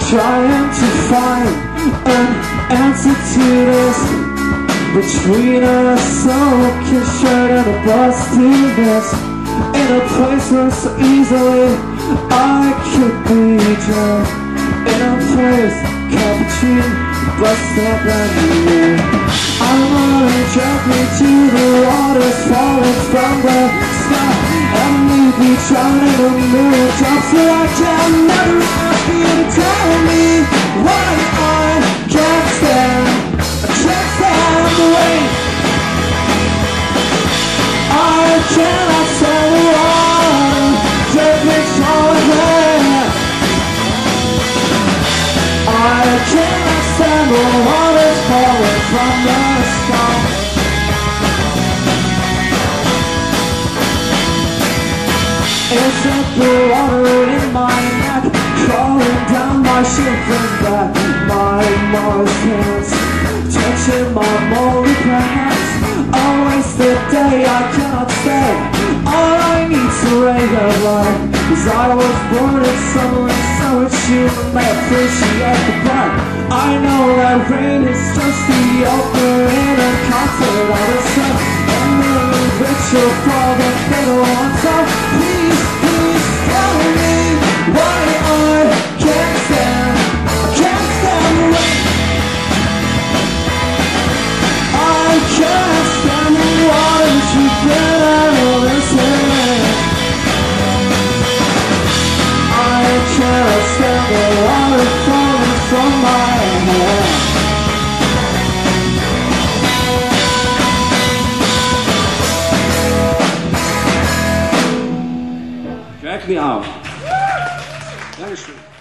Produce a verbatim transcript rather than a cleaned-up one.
trying to find an answer to this. Between a soaking shirt and a busted miss, in a place where so easily I could be drunk, in a place cappuccino bus stop and you. I'm running gently to the waters falling from the sky, and leave me drowning in a million drops that I can never ask you to tell me why I can't stand, I can't stand the rain. I cannot stand the water dripping from my head. I cannot stand the water falling from the sky. Is it the water in my neck, crawling down my shivering back, my moist hands touching my moldy pants? A wasted day, I cannot stay. All I need's a ray of light, 'cause I was born in summer and so it's you may appreciate the bright. I know that rain is just the opening and comfort of the sun, and the ritual for the fatal one. So please, please tell me why I can't stand, I can't stand the rain. I can't stand the water to get out of this head. I can't stand the water falling from my head. Drag me out. Dankeschön.